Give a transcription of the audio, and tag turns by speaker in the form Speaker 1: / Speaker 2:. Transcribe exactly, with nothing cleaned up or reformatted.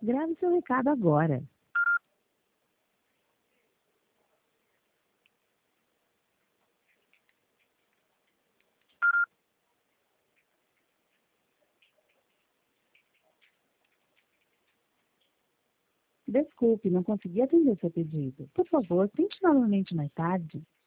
Speaker 1: Grave seu recado agora. Desculpe, não consegui atender seu pedido. Por favor, tente novamente mais tarde.